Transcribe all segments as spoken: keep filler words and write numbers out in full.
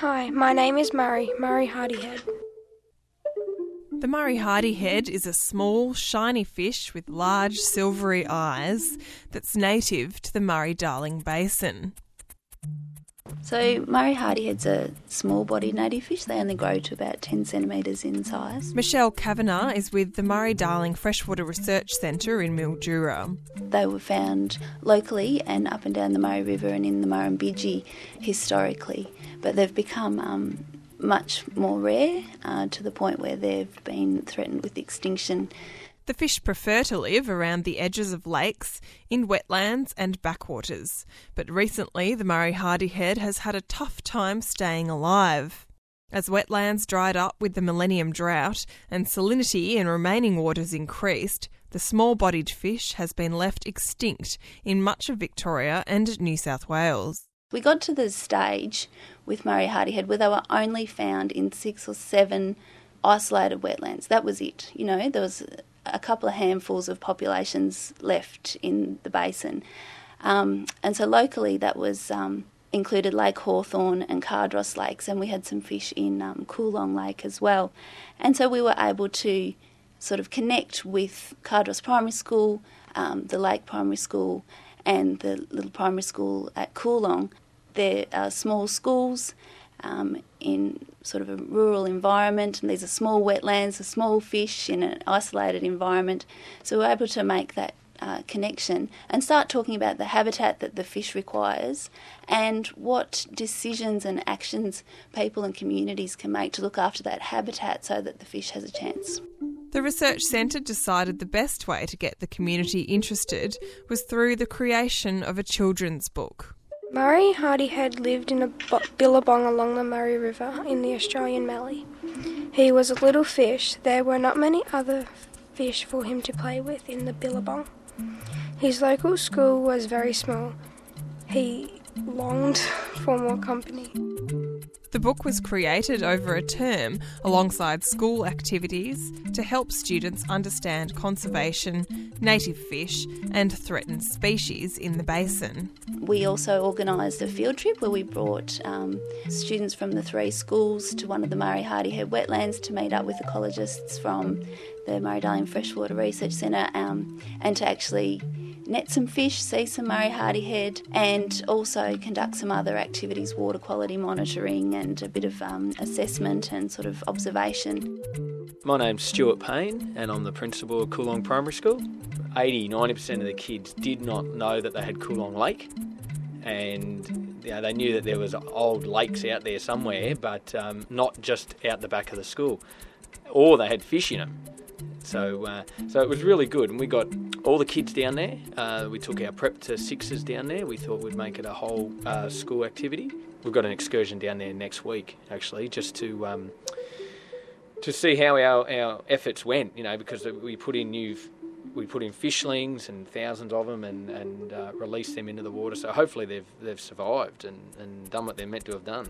Hi, my name is Murray, Murray Hardyhead. The Murray Hardyhead is a small, shiny fish with large, silvery eyes that's native to the Murray-Darling Basin. So Murray Hardyhead's a small-bodied native fish. They only grow to about ten centimetres in size. Michelle Kavanagh is with the Murray-Darling Freshwater Research Centre in Mildura. They were found locally and up and down the Murray River and in the Murrumbidgee historically, but they've become um, much more rare uh, to the point where they've been threatened with extinction. The fish prefer to live around the edges of lakes, in wetlands and backwaters, but recently the Murray Hardyhead has had a tough time staying alive. As wetlands dried up with the Millennium Drought and salinity in remaining waters increased, the small-bodied fish has been left extinct in much of Victoria and New South Wales. We got to the stage with Murray Hardyhead where they were only found in six or seven isolated wetlands. That was it. You know, there was a couple of handfuls of populations left in the basin. Um, and so locally that was um, included Lake Hawthorn and Cardross Lakes, and we had some fish in um, Coolong Lake as well. And so we were able to sort of connect with Cardross Primary School, um, the Lake Primary School and the little primary school at Coolong. They're uh, small schools um, in sort of a rural environment, and these are small wetlands, a small fish in an isolated environment. So we're able to make that uh, connection and start talking about the habitat that the fish requires and what decisions and actions people and communities can make to look after that habitat so that the fish has a chance. The research centre decided the best way to get the community interested was through the creation of a children's book. Murray Hardyhead lived in a billabong along the Murray River in the Australian Mallee. He was a little fish. There were not many other fish for him to play with in the billabong. His local school was very small. He longed for more company. The book was created over a term alongside school activities to help students understand conservation, native fish and threatened species in the basin. We also organised a field trip where we brought um, students from the three schools to one of the Murray Hardyhead wetlands to meet up with ecologists from the Murray-Darling Freshwater Research Centre um, and to actually net some fish, see some Murray Hardyhead, and also conduct some other activities, water quality monitoring and a bit of um, assessment and sort of observation. My name's Stuart Payne and I'm the principal of Coolong Primary School. eighty to ninety percent of the kids did not know that they had Coolong Lake, and you know, they knew that there was old lakes out there somewhere, but um, not just out the back of the school, or they had fish in them. So uh, so it was really good, and we got all the kids down there. Uh, we took our prep to sixes down there. We thought we'd make it a whole uh, school activity. We've got an excursion down there next week, actually, just to um, to see how our, our efforts went. You know, because we put in new we put in fishlings and thousands of them, and and uh, released them into the water. So hopefully they've they've survived and, and done what they're meant to have done.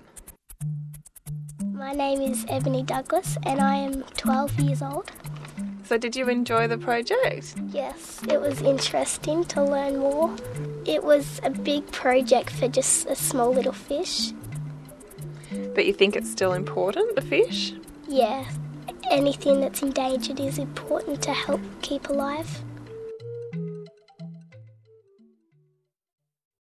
My name is Ebony Douglas, and I am twelve years old. So did you enjoy the project? Yes, it was interesting to learn more. It was a big project for just a small little fish. But you think it's still important, the fish? Yeah, anything that's endangered is important to help keep alive.